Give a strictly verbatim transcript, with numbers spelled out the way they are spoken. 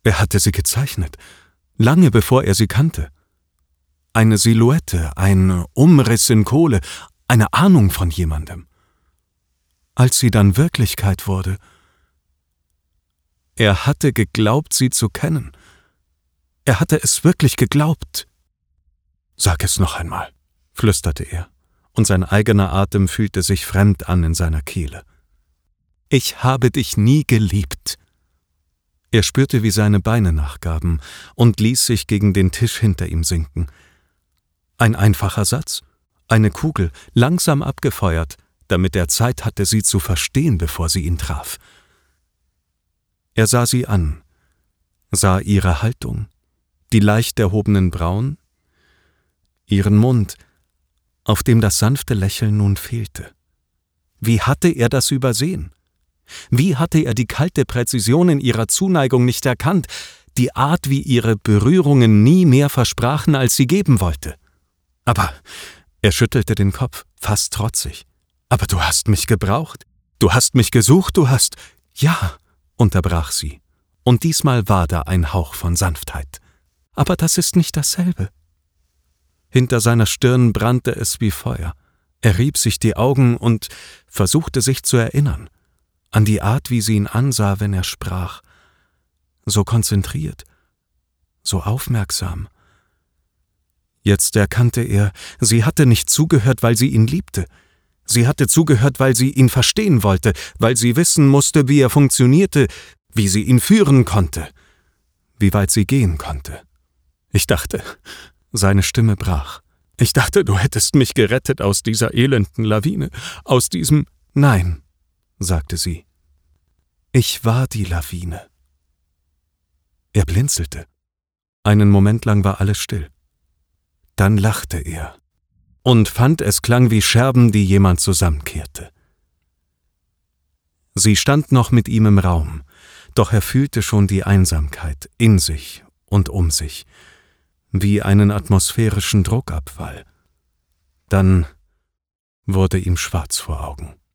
Er hatte sie gezeichnet, lange bevor er sie kannte. Eine Silhouette, ein Umriss in Kohle, eine Ahnung von jemandem. Als sie dann Wirklichkeit wurde, er hatte geglaubt, sie zu kennen. Er hatte es wirklich geglaubt. »Sag es noch einmal«, flüsterte er, und sein eigener Atem fühlte sich fremd an in seiner Kehle. »Ich habe dich nie geliebt.« Er spürte, wie seine Beine nachgaben, und ließ sich gegen den Tisch hinter ihm sinken. Ein einfacher Satz, eine Kugel, langsam abgefeuert, damit er Zeit hatte, sie zu verstehen, bevor sie ihn traf. Er sah sie an, sah ihre Haltung, die leicht erhobenen Brauen, ihren Mund, auf dem das sanfte Lächeln nun fehlte. Wie hatte er das übersehen? Wie hatte er die kalte Präzision in ihrer Zuneigung nicht erkannt, die Art, wie ihre Berührungen nie mehr versprachen, als sie geben wollte? Aber er schüttelte den Kopf, fast trotzig. »Aber du hast mich gebraucht, du hast mich gesucht, du hast...« »Ja«, unterbrach sie, und diesmal war da ein Hauch von Sanftheit. »Aber das ist nicht dasselbe.« Hinter seiner Stirn brannte es wie Feuer. Er rieb sich die Augen und versuchte sich zu erinnern, an die Art, wie sie ihn ansah, wenn er sprach. So konzentriert, so aufmerksam. Jetzt erkannte er, sie hatte nicht zugehört, weil sie ihn liebte. Sie hatte zugehört, weil sie ihn verstehen wollte, weil sie wissen musste, wie er funktionierte, wie sie ihn führen konnte, wie weit sie gehen konnte. »Ich dachte...« Seine Stimme brach. »Ich dachte, du hättest mich gerettet aus dieser elenden Lawine, aus diesem...« »Nein«, sagte sie. »Ich war die Lawine.« Er blinzelte. Einen Moment lang war alles still. Dann lachte er und fand, es klang wie Scherben, die jemand zusammenkehrte. Sie stand noch mit ihm im Raum, doch er fühlte schon die Einsamkeit in sich und um sich, wie einen atmosphärischen Druckabfall. Dann wurde ihm schwarz vor Augen.